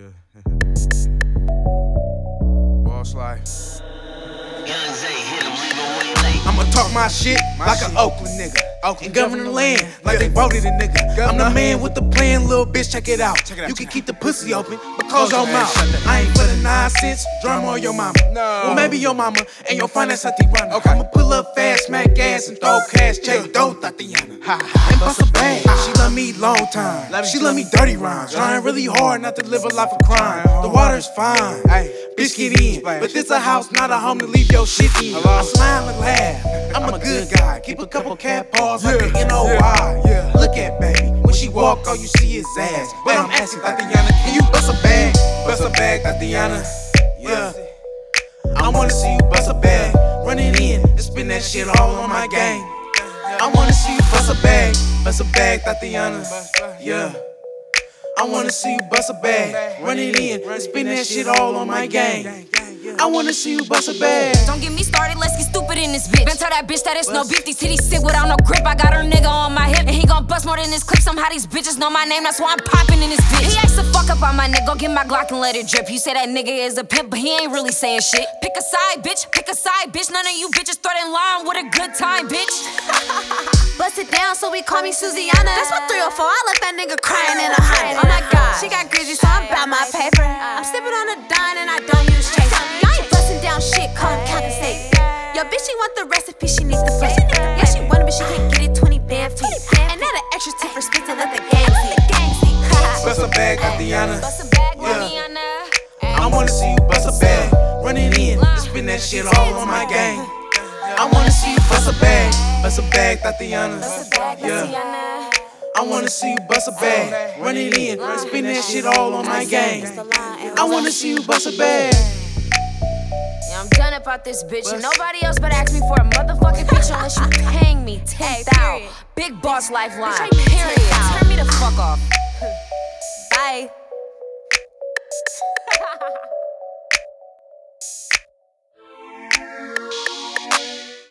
Yeah. Boss life. I'ma talk my shit like an Oakland nigga. And govern the land like they voted a nigga. I'm the man with the plan, little bitch, check it out. You can keep the pussy open, but close your mouth. I ain't for the nonsense, drama on your mama. Well, maybe your mama and your finance at the run. I'ma pull up fast, smack gas, and throw cash, check dough, Tatiana. And bust a bag. She love me long time. She love me dirty rhymes. Trying really hard not to live a life of crime. The water's fine. Bitch, get in. But this a house, not a home to leave your shit in. I smile and laugh. I'm a good guy. Keep a couple cat paws like an NOI. Look at baby. When she walk, all you see is ass. But I'm asking Tatiana, can you bust a bag? Bust a bag, Tatiana. Yeah. I wanna see you bust a bag. Run it in and spin that shit all on my gang. I wanna see you bust a bag, Tatiana. Yeah. I wanna see you bust a bag, run it in, and spin that shit all on my gang. I wanna see you bust a bag. Don't get me started, let's get stupid in this bitch. Been tell that bitch that it's no beef, these titties sick without no grip. I got her nigga on my hip, and he gon' bust more than this clip. Somehow these bitches know my name, that's why I'm popping in this bitch. He acts the fuck up on my nigga, go get my Glock and let it drip. You say that nigga is a pimp, but he ain't really saying shit. Pick a side, bitch, pick a side, bitch. None of you bitches thread in line with a good time, bitch. Bust it down, so we call me Susiana. That's my 304, I left that nigga crying in a Honda. Oh my god, she got greasy, so I'm about my paper. I'm sipping on a dime and I don't use chaser. Y'all ain't busting down shit, come compensate. Yo, bitch, she want the recipe, she needs the flavor. Yeah, she want it, but she can't get it 20 damn feet. And now the extra 10 for spit to let the gang see. Bust a bag, Tatiana. Bust a bag, Tatiana. I wanna see you bust a bag, run it in, and spin that shit all on my gang. I wanna see you bust a bag, Tatiana. Yeah. I wanna see you bust a bag, run it in, and spin that shit all on my gang. I wanna see you bust a bag. Yeah, I'm done about this bitch, and nobody else better ask me for a motherfucking picture unless you paying me 10,000. Big boss lifeline. Period. Turn me the fuck off. Bye.